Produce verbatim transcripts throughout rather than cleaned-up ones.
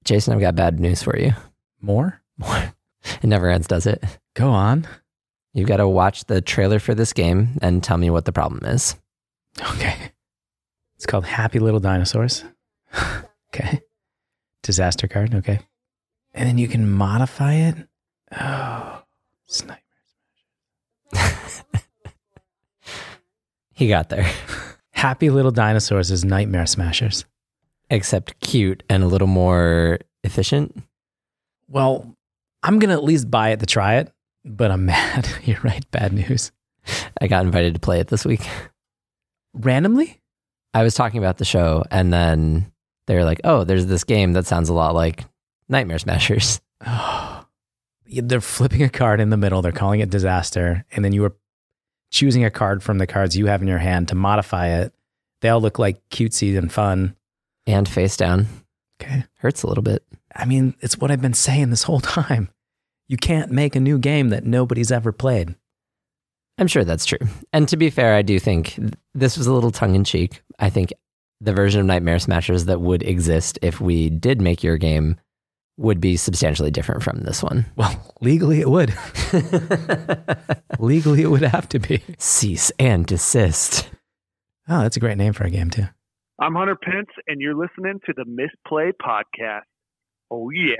Jason, I've got bad news for you. More? More. It never ends, does it? Go on. You've got to watch the trailer for this game and tell me what the problem is. Okay. It's called Happy Little Dinosaurs. Okay. Disaster card. Okay. And then you can modify it. Oh, sniper. He got there. Happy Little Dinosaurs is Nightmare Smashers. Except cute and a little more efficient. Well, I'm going to at least buy it to try it, but I'm mad. You're right. Bad news. I got invited to play it this week. Randomly? I was talking about the show and then they were like, oh, there's this game that sounds a lot like Nightmare Smashers. Oh, they're flipping a card in the middle. They're calling it Disaster. And then you were choosing a card from the cards you have in your hand to modify it. They all look like cutesy and fun. And face down. Okay. Hurts a little bit. I mean, it's what I've been saying this whole time. You can't make a new game that nobody's ever played. I'm sure that's true. And to be fair, I do think this was a little tongue-in-cheek. I think the version of Nightmare Smashers that would exist if we did make your game would be substantially different from this one. Well, legally it would. Legally it would have to be. Cease and desist. Oh, that's a great name for a game too. I'm Hunter Pence, and you're listening to the Misplay Podcast. Oh, yeah.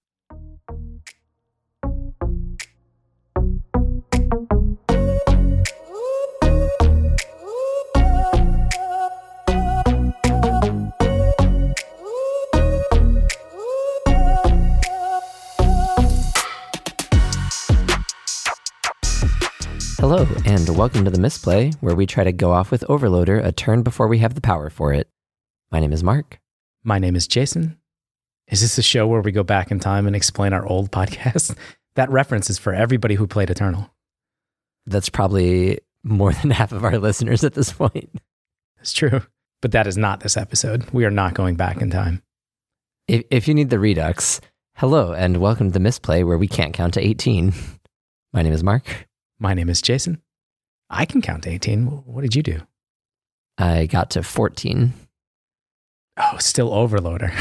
Hello, and welcome to the Misplay, where we try to go off with Overloader a turn before we have the power for it. My name is Mark. My name is Jason. Is this a show where we go back in time and explain our old podcast? That reference is for everybody who played Eternal. That's probably more than half of our listeners at this point. It's true. But that is not this episode. We are not going back in time. If, if you need the redux, hello, and welcome to the Misplay, where we can't count to eighteen. My name is Mark. My name is Jason. I can count to eighteen. What did you do? I got to fourteen. Oh, still Overloader.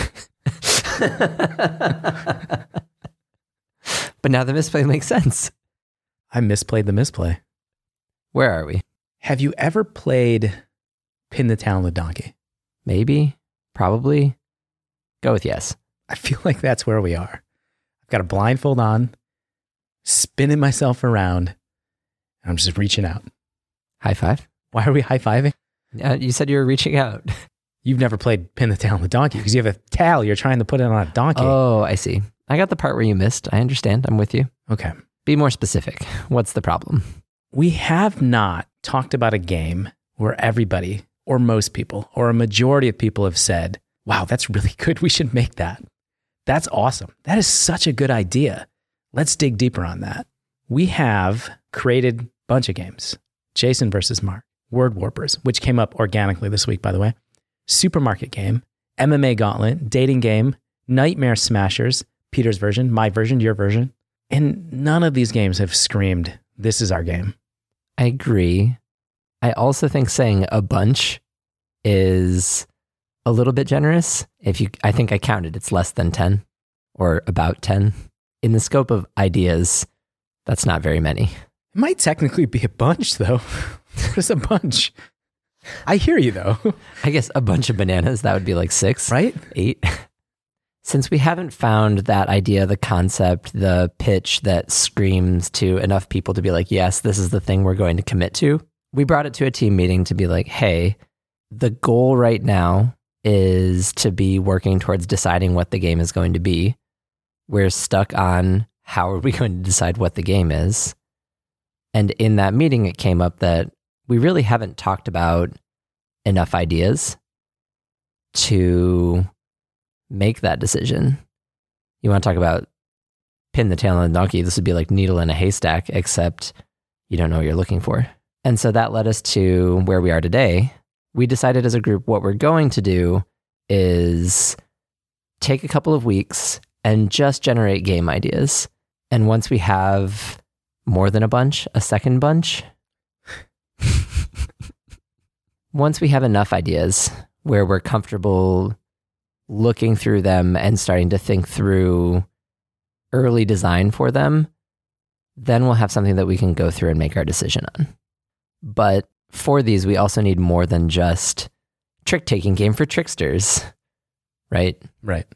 But now the Misplay makes sense. I misplayed the Misplay. Where are we? Have you ever played Pin the Tail on the Donkey? Maybe. Probably. Go with yes. I feel like that's where we are. I've got a blindfold on, spinning myself around, and I'm just reaching out. High five? Why are we high-fiving? Uh, you said you were reaching out. You've never played Pin the Tail on the Donkey because you have a tail. You're trying to put it on a donkey. Oh, I see. I got the part where you missed. I understand. I'm with you. Okay. Be more specific. What's the problem? We have not talked about a game where everybody, or most people, or a majority of people have said, wow, that's really good. We should make that. That's awesome. That is such a good idea. Let's dig deeper on that. We have created a bunch of games. Jason versus Mark, Word Warpers, which came up organically this week, by the way. Supermarket game, M M A Gauntlet, dating game, Nightmare Smashers, Peter's version, my version, your version. And none of these games have screamed, this is our game. I agree. I also think saying a bunch is a little bit generous. If you, I think I counted, it's less than ten or about ten. In the scope of ideas, that's not very many. It might technically be a bunch, though. What is a bunch? I hear you, though. I guess a bunch of bananas, that would be like six, right? Eight. Since we haven't found that idea, the concept, the pitch that screams to enough people to be like, yes, this is the thing we're going to commit to, we brought it to a team meeting to be like, hey, the goal right now is to be working towards deciding what the game is going to be. We're stuck on how are we going to decide what the game is. And in that meeting, it came up that we really haven't talked about enough ideas to make that decision. You want to talk about Pin the Tail on the Donkey, this would be like needle in a haystack, except you don't know what you're looking for. And so that led us to where we are today. We decided as a group what we're going to do is take a couple of weeks and just generate game ideas. And once we have more than a bunch, a second bunch, once we have enough ideas where we're comfortable looking through them and starting to think through early design for them, then we'll have something that we can go through and make our decision on. But for these, we also need more than just trick-taking game for tricksters, right? Right.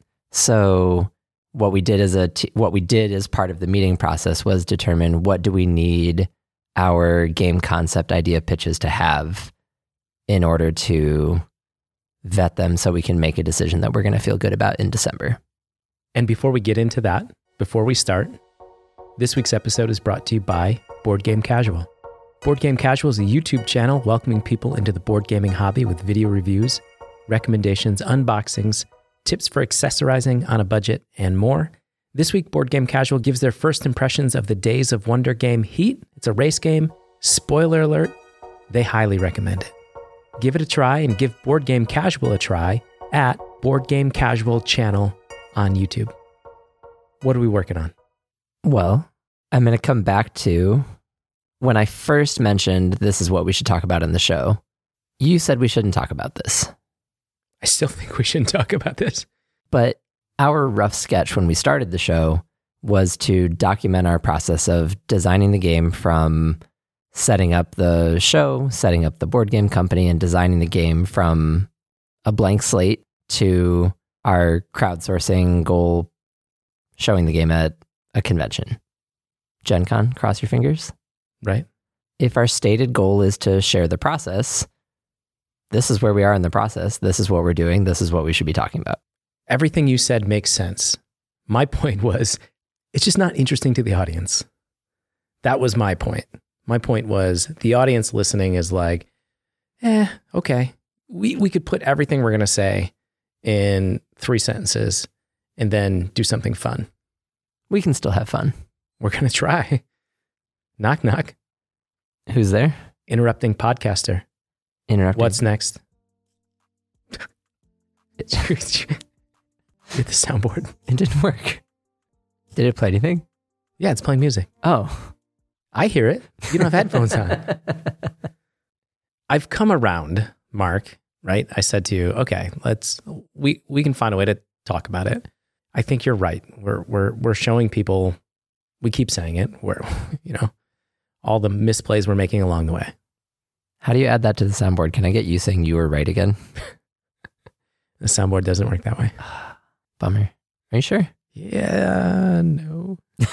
So what we did as a t- what we did as part of the meeting process was determine what do we need our game concept idea pitches to have in order to vet them so we can make a decision that we're going to feel good about in December. And before we get into that, before we start, this week's episode is brought to you by Board Game Casual. Board Game Casual is a YouTube channel welcoming people into the board gaming hobby with video reviews, recommendations, unboxings, tips for accessorizing on a budget, and more. This week, Board Game Casual gives their first impressions of the Days of Wonder game Heat. It's a race game. Spoiler alert, they highly recommend it. Give it a try and give Board Game Casual a try at Board Game Casual channel on YouTube. What are we working on? Well, I'm going to come back to when I first mentioned this is what we should talk about in the show. You said we shouldn't talk about this. I still think we shouldn't talk about this. But our rough sketch when we started the show was to document our process of designing the game from setting up the show, setting up the board game company, and designing the game from a blank slate to our crowdsourcing goal, showing the game at a convention. Gen Con, cross your fingers. Right. If our stated goal is to share the process, this is where we are in the process. This is what we're doing. This is what we should be talking about. Everything you said makes sense. My point was, it's just not interesting to the audience. That was my point. My point was, the audience listening is like, eh, okay. We, we could put everything we're going to say in three sentences and then do something fun. We can still have fun. We're going to try. Knock, knock. Who's there? Interrupting podcaster. Interrupting. What's next? With the soundboard. It didn't work. Did it play anything? Yeah, it's playing music. Oh. I hear it. You don't have headphones on. I've come around, Mark, right? I said to you, okay, let's, we, we can find a way to talk about it. I think you're right. We're, we're, we're showing people, we keep saying it, we're, you know, all the misplays we're making along the way. How do you add that to the soundboard? Can I get you saying you were right again? The soundboard doesn't work that way. Bummer. Are you sure? Yeah, no.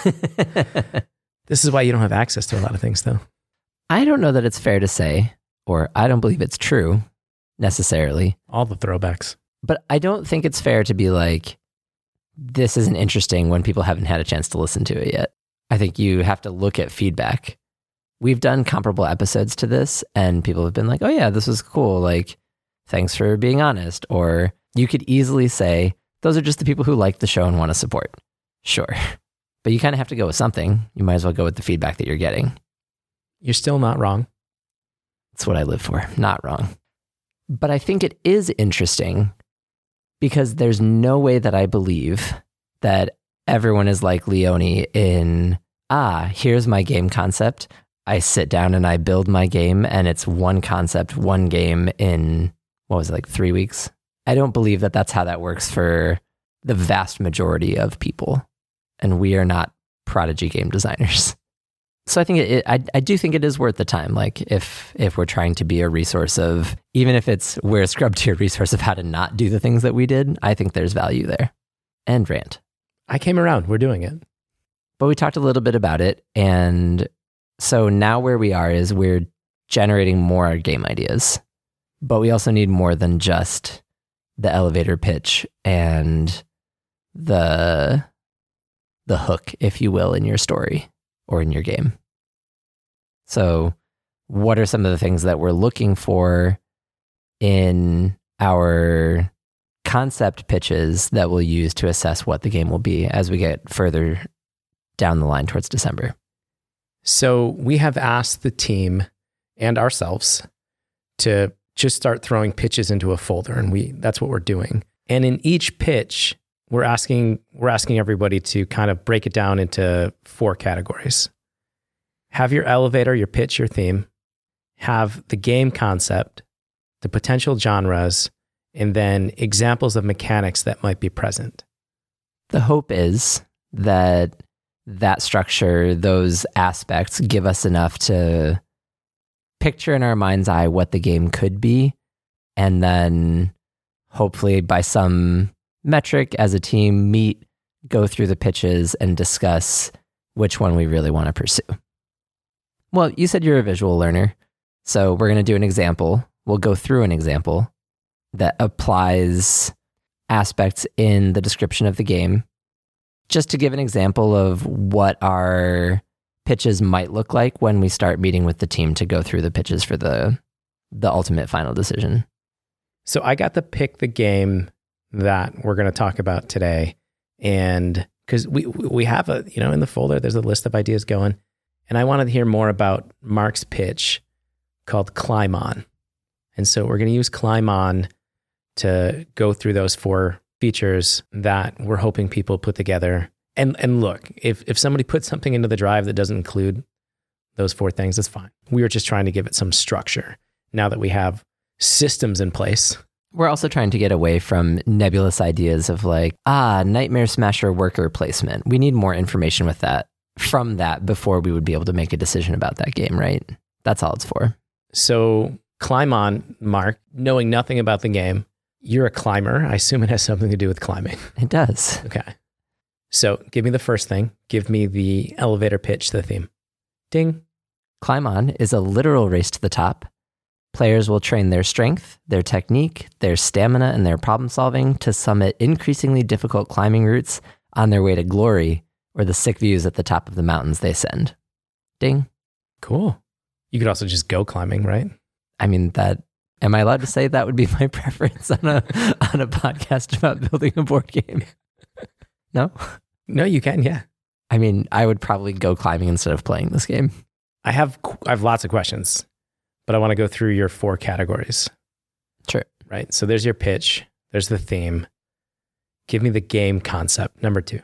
This is why you don't have access to a lot of things, though. I don't know that it's fair to say, or I don't believe it's true necessarily. All the throwbacks. But I don't think it's fair to be like, this isn't interesting when people haven't had a chance to listen to it yet. I think you have to look at feedback. We've done comparable episodes to this, and people have been like, oh yeah, this was cool. Like, thanks for being honest. Or you could easily say, those are just the people who like the show and want to support. Sure. But you kind of have to go with something. You might as well go with the feedback that you're getting. You're still not wrong. That's what I live for. Not wrong. But I think it is interesting because there's no way that I believe that everyone is like Leone in, ah, here's my game concept. I sit down and I build my game and it's one concept, one game in, what was it, like three weeks? I don't believe that that's how that works for the vast majority of people. And we are not prodigy game designers. So I think it, it, I, I do think it is worth the time. Like if if we're trying to be a resource of, even if it's we're a scrub tier resource of how to not do the things that we did, I think there's value there. And rant. I came around. We're doing it. But we talked a little bit about it. And so now where we are is we're generating more game ideas. But we also need more than just the elevator pitch and the the hook, if you will, in your story or in your game. So what are some of the things that we're looking for in our concept pitches that we'll use to assess what the game will be as we get further down the line towards December? So we have asked the team and ourselves to just start throwing pitches into a folder, and we that's what we're doing. And in each pitch, we're asking we're asking everybody to kind of break it down into four categories. Have your elevator, your pitch, your theme. Have the game concept, the potential genres, and then examples of mechanics that might be present. The hope is that that structure, those aspects give us enough to picture in our mind's eye what the game could be, and then hopefully by some metric as a team meet, go through the pitches and discuss which one we really want to pursue. Well, you said you're a visual learner, so we're going to do an example. We'll go through an example that applies aspects in the description of the game, just to give an example of what our pitches might look like when we start meeting with the team to go through the pitches for the the ultimate final decision. So I got to pick the game that we're going to talk about today. And because we we have a, you know, in the folder, there's a list of ideas going. And I wanted to hear more about Mark's pitch called Climb On. And so we're going to use Climb On to go through those four features that we're hoping people put together. And and look, if if somebody puts something into the drive that doesn't include those four things, that's fine. We were just trying to give it some structure now that we have systems in place. We're also trying to get away from nebulous ideas of like, ah, Nightmare Smasher worker placement. We need more information with that from that before we would be able to make a decision about that game, right? That's all it's for. So Climb On, Mark, knowing nothing about the game, you're a climber. I assume it has something to do with climbing. It does. Okay. So give me the first thing. Give me the elevator pitch to the theme. Ding. Climb On is a literal race to the top. Players will train their strength, their technique, their stamina, and their problem solving to summit increasingly difficult climbing routes on their way to glory or the sick views at the top of the mountains they send. Ding. Cool. You could also just go climbing, right? I mean, that, am I allowed to say that would be my preference on a on a podcast about building a board game? No? No, you can, yeah. I mean, I would probably go climbing instead of playing this game. I have I have lots of questions, but I want to go through your four categories. Sure. Right? So there's your pitch. There's the theme. Give me the game concept, number two.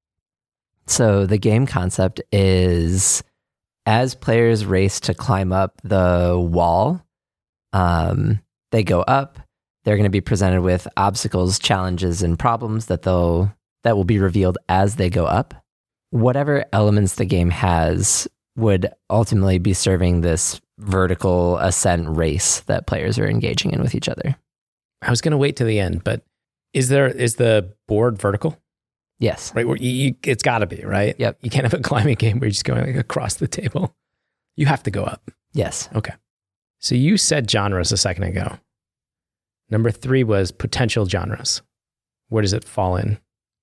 So the game concept is, as players race to climb up the wall, um, they go up. They're going to be presented with obstacles, challenges, and problems that they'll that will be revealed as they go up. Whatever elements the game has would ultimately be serving this vertical ascent race that players are engaging in with each other. I was going to wait to the end, but is there is the board vertical? Yes. Right. Where you, you, it's got to be, right? Yep. You can't have a climbing game where you're just going like across the table. You have to go up. Yes. Okay. So you said genres a second ago. Number three was potential genres. Where does it fall in?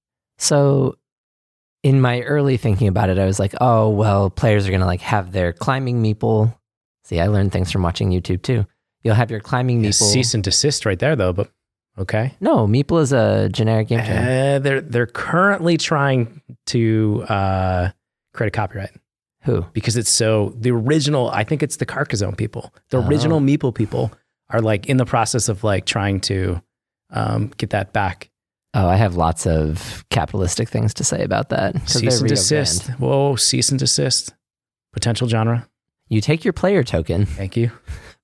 So in my early thinking about it, I was like, oh, well, players are going to like have their climbing meeple. See, I learned things from watching YouTube too. You'll have your climbing Yeah, meeple. cease and desist right there though, but okay. No, meeple is a generic game term. Uh, they're, they're currently trying to uh, create a copyright. Who? Because it's so, the original, I think it's the Carcassonne people. The Oh. original meeple people are like in the process of like trying to um, get that back. Oh, I have lots of capitalistic things to say about that. 'cause Cease they're and Rio desist. Grande. Whoa, cease and desist. Potential genre. You take your player token, Thank you.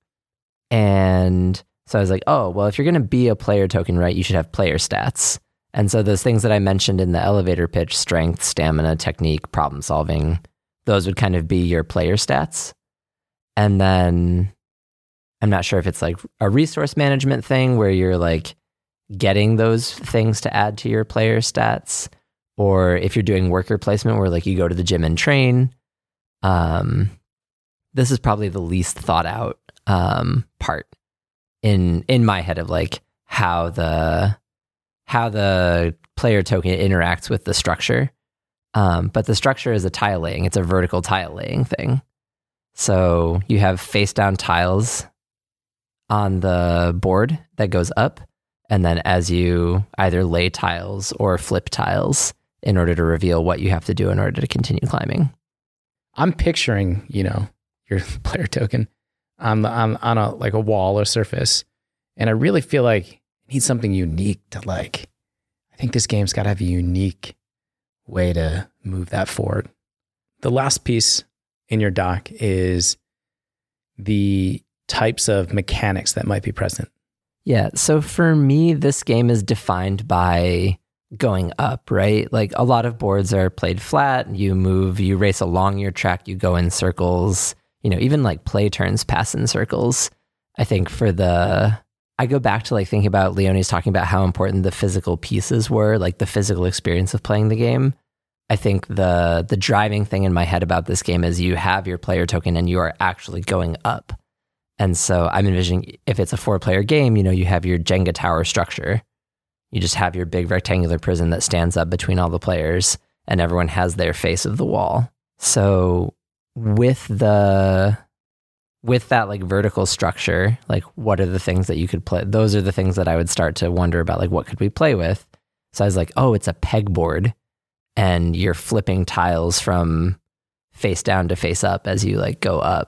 and so I was like, oh, well, if you're going to be a player token, right, you should have player stats. And so those things that I mentioned in the elevator pitch, strength, stamina, technique, problem solving, those would kind of be your player stats. And then I'm not sure if it's like a resource management thing where you're like getting those things to add to your player stats, or if you're doing worker placement where like you go to the gym and train. Um, this is probably the least thought out um, part in in my head of like how the how the player token interacts with the structure. Um, but the structure is a tile laying. It's a vertical tile laying thing. So you have face down tiles on the board that goes up. And then as you either lay tiles or flip tiles in order to reveal what you have to do in order to continue climbing. I'm picturing, you know, your player token on the, on, on a, like a wall or surface. And I really feel like it needs something unique to like, I think this game's got to have a unique way to move that forward. The last piece in your doc is the types of mechanics that might be present. Yeah. So for me, this game is defined by going up, right? Like a lot of boards are played flat. You move, you race along your track, you go in circles, you know, even like play turns pass in circles. I think for the, I go back to like thinking about Leonie's talking about how important the physical pieces were, like the physical experience of playing the game. I think the the driving thing in my head about this game is you have your player token and you are actually going up. And so I'm envisioning if it's a four player game, you know, you have your Jenga tower structure. You just have your big rectangular prison that stands up between all the players and everyone has their face of the wall. So with the with that like vertical structure, like what are the things that you could play? Those are the things that I would start to wonder about, like what could we play with? So I was like, oh, it's a pegboard and you're flipping tiles from face down to face up as you like go up.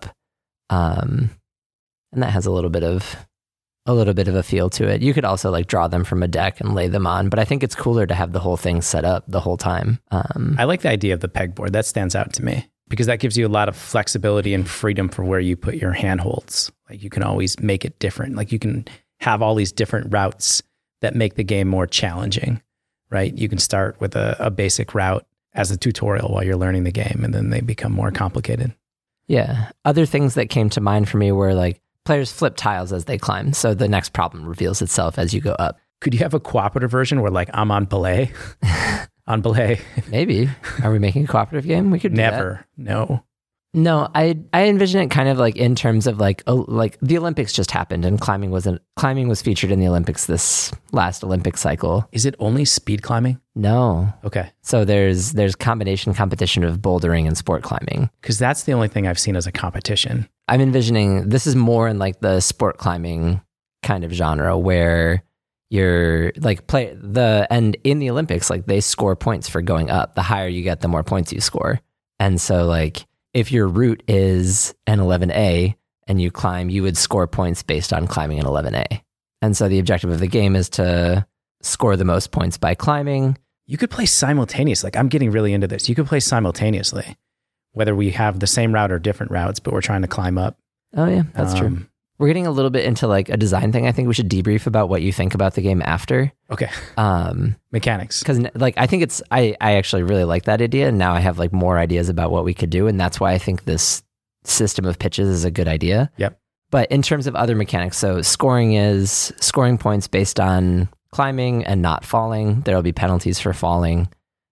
Um, and that has a little bit of a little bit of a feel to it. You could also like draw them from a deck and lay them on, but I think it's cooler to have the whole thing set up the whole time. Um, I like the idea of the pegboard. That stands out to me because that gives you a lot of flexibility and freedom for where you put your handholds. Like you can always make it different. Like you can have all these different routes that make the game more challenging, right? You can start with a, a basic route as a tutorial while you're learning the game, and then they become more complicated. Yeah. Other things that came to mind for me were like players flip tiles as they climb. So the next problem reveals itself as you go up. Could you have a cooperative version where like I'm on belay? on belay? Maybe. Are we making a cooperative game? We could do Never. That. No. No, I I envision it kind of like in terms of like oh, like the Olympics just happened and climbing wasn't climbing was featured in the Olympics this last Olympic cycle. Is it only speed climbing? No. Okay. So there's there's combination competition of bouldering and sport climbing. Because that's the only thing I've seen as a competition. I'm envisioning this is more in like the sport climbing kind of genre where you're like play the and in the Olympics like they score points for going up. The higher you get, the more points you score. And so like if your route is an eleven A and you climb, you would score points based on climbing an eleven A. And so the objective of the game is to score the most points by climbing. You could play simultaneously. Like I'm getting really into this. You could play simultaneously, whether we have the same route or different routes, but we're trying to climb up. Oh yeah, that's Um, true. We're getting a little bit into like a design thing. I think we should debrief about what you think about the game after. Okay. Um, Mechanics. Because like I think it's I, I actually really like that idea, and now I have like more ideas about what we could do, and that's why I think this system of pitches is a good idea. Yep. But in terms of other mechanics, so scoring is scoring points based on climbing and not falling. There'll be penalties for falling.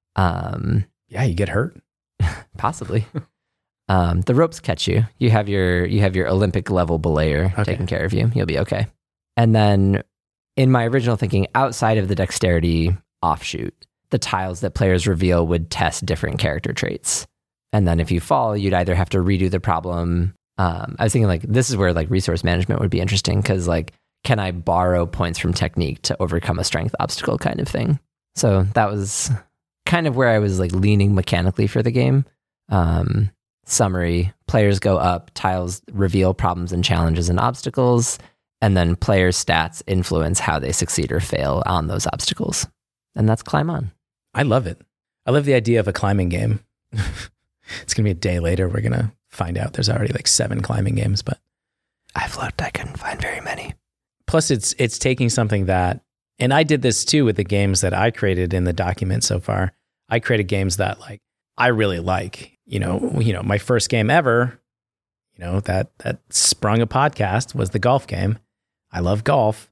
Um, Yeah, you get hurt. possibly. um, the ropes catch you. You have your you have your Olympic level belayer Okay. taking care of you. You'll be okay. And then in my original thinking, outside of the dexterity offshoot, the tiles that players reveal would test different character traits. And then if you fall, you'd either have to redo the problem. Um, I was thinking like this is where like resource management would be interesting because like, can I borrow points from technique to overcome a strength obstacle kind of thing? So that was kind of where I was like leaning mechanically for the game. Um, summary, players go up, tiles reveal problems and challenges and obstacles, and then player stats influence how they succeed or fail on those obstacles. And that's Climb On. I love it. I love the idea of a climbing game. It's going to be a day later. We're going to find out there's already like seven climbing games, but I've looked, I couldn't find very many. plus it's it's taking something that, and I did this too with the games that I created in the document so far. I created games that like I really like. You know, you know, my first game ever, you know, that that sprung a podcast was the golf game. I love golf.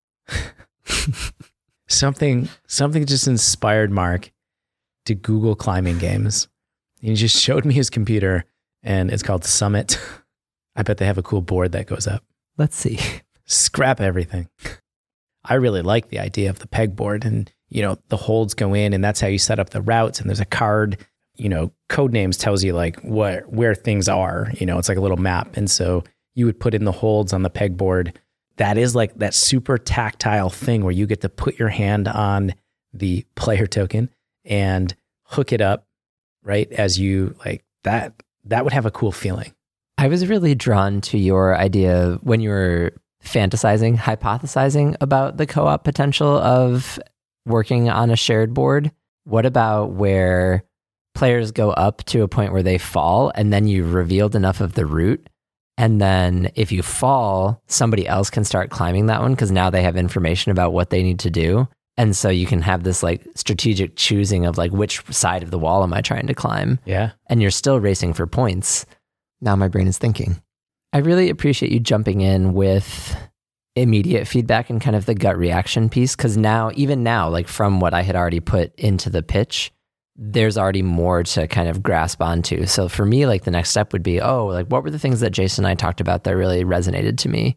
something something just inspired Mark to Google climbing games. He just showed me his computer, and it's called Summit. I bet they have a cool board that goes up. Let's see. Scrap everything. I really like the idea of the pegboard, and you know, the holds go in, and that's how you set up the routes. And there's a card, you know, Codenames tells you like what where things are. You know, it's like a little map, and so you would put in the holds on the pegboard. That is like that super tactile thing where you get to put your hand on the player token and hook it up, right? As you like that, that would have a cool feeling. I was really drawn to your idea when you were fantasizing, hypothesizing about the co-op potential of working on a shared board. What about where players go up to a point where they fall and then you've revealed enough of the route And then if you fall, somebody else can start climbing that one because now they have information about what they need to do. And so you can have this like strategic choosing of like, which side of the wall am I trying to climb? Yeah. And you're still racing for points. Now my brain is thinking. I really appreciate you jumping in with immediate feedback and kind of the gut reaction piece. Because now, even now, like from what I had already put into the pitch, there's already more to kind of grasp onto. So for me, like the next step would be, oh, like what were the things that Jason and I talked about that really resonated to me?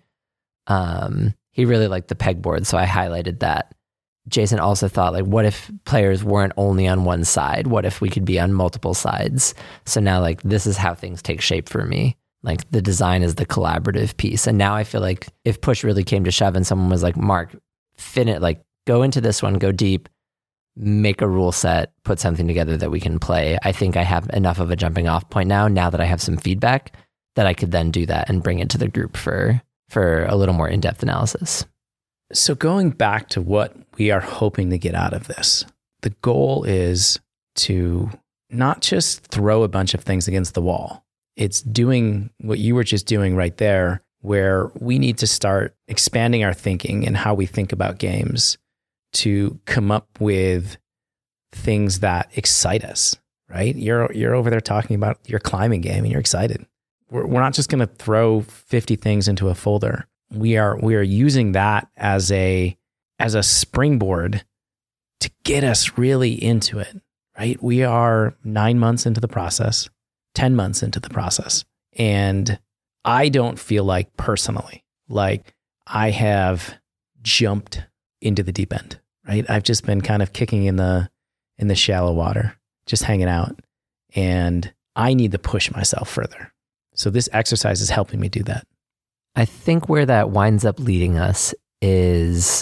Um, he really liked the pegboard, so I highlighted that. Jason also thought, like, what if players weren't only on one side? What if we could be on multiple sides? So now, like, this is how things take shape for me. Like the design is the collaborative piece. And now I feel like if push really came to shove and someone was like, Mark, fin it, like go into this one, go deep, make a rule set, put something together that we can play. I think I have enough of a jumping off point now, now that I have some feedback, that I could then do that and bring it to the group for, for a little more in-depth analysis. So going back to what we are hoping to get out of this, the goal is to not just throw a bunch of things against the wall. It's doing what you were just doing right there, where we need to start expanding our thinking and how we think about games to come up with things that excite us, right? You're you're over there talking about your climbing game and you're excited. We're we're not just going to throw fifty things into a folder. We are we are using that as a as a springboard to get us really into it, right? We are nine months into the process, ten months into the process, and I don't feel like personally like I have jumped into the deep end, right? I've just been kind of kicking in the in the shallow water, just hanging out, and I need to push myself further. So this exercise is helping me do that. I think where that winds up leading us is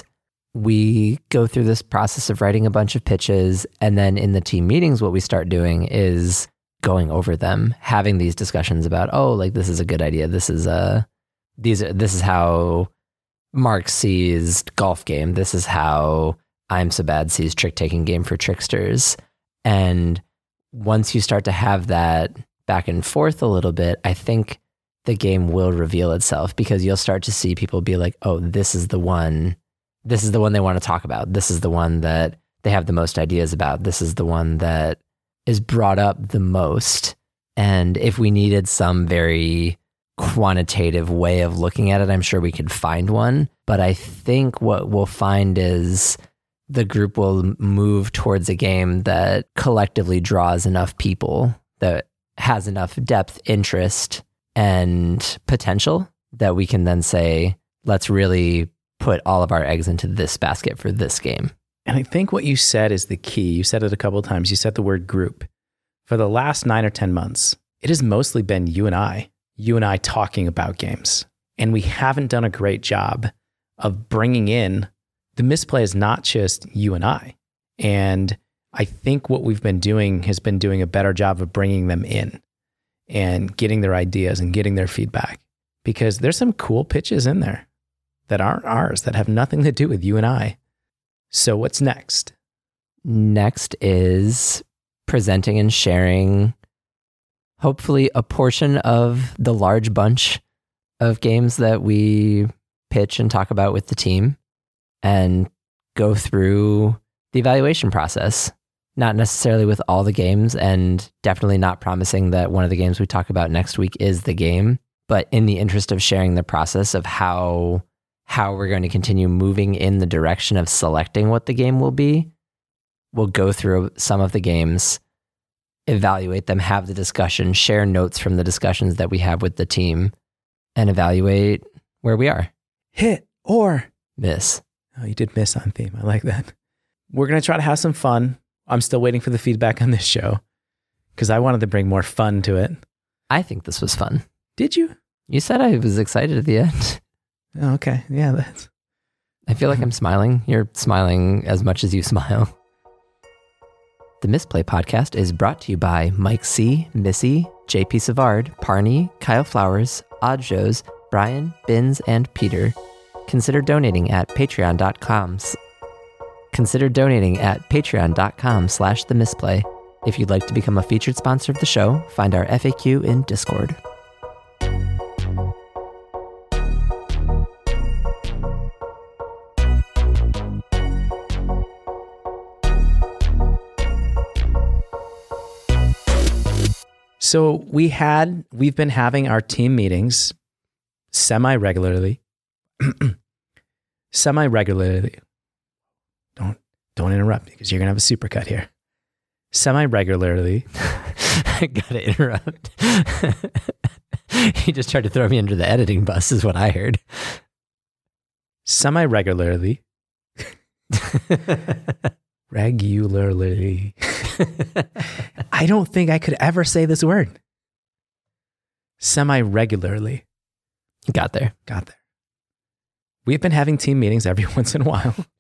we go through this process of writing a bunch of pitches, and then in the team meetings, what we start doing is going over them, having these discussions about, oh, like this is a good idea. This is a these are, this is how Mark sees golf game. This is how I'm So Bad sees trick taking game for tricksters. And once you start to have that back and forth a little bit, I think the game will reveal itself, because you'll start to see people be like, oh, this is the one, this is the one they want to talk about. This is the one that they have the most ideas about. This is the one that is brought up the most. And if we needed some very quantitative way of looking at it, I'm sure we could find one. But I think what we'll find is the group will move towards a game that collectively draws enough people, that has enough depth, interest, and potential that we can then say, let's really put all of our eggs into this basket for this game. And I think what you said is the key. You said it a couple of times. You said the word group. For the last nine or ten months, it has mostly been you and I, you and I talking about games. And we haven't done a great job of bringing in, the Misplay is not just you and I. And I think what we've been doing has been doing a better job of bringing them in and getting their ideas and getting their feedback, because there's some cool pitches in there that aren't ours, that have nothing to do with you and I. So what's next? Next is presenting and sharing, hopefully, a portion of the large bunch of games that we pitch and talk about with the team, and go through the evaluation process. Not necessarily with all the games, and definitely not promising that one of the games we talk about next week is the game, but in the interest of sharing the process of how how we're going to continue moving in the direction of selecting what the game will be, we'll go through some of the games, evaluate them, have the discussion, share notes from the discussions that we have with the team, and evaluate where we are. Hit or miss. Oh, you did miss on theme. I like that. We're going to try to have some fun. I'm still waiting for the feedback on this show because I wanted to bring more fun to it. I think this was fun. Did you? You said I was excited at the end. Oh, okay. Yeah, that's... I feel like I'm smiling. You're smiling as much as you smile. The Misplay Podcast is brought to you by Mike C., Missy, J P. Savard, Parney, Kyle Flowers, Odd Shows, Brian, Binns, and Peter. Consider donating at patreon.com. Consider donating at patreon.com slash the misplay. If you'd like to become a featured sponsor of the show, find our F A Q in Discord. So we had, we've been having our team meetings semi-regularly, semi-regularly. Don't, don't interrupt because you're going to have a supercut here. Semi-regularly. I gotta interrupt. He just tried to throw me under the editing bus is what I heard. Semi-regularly. Regularly. I don't think I could ever say this word. Semi-regularly. Got there. Got there. We've been having team meetings every once in a while.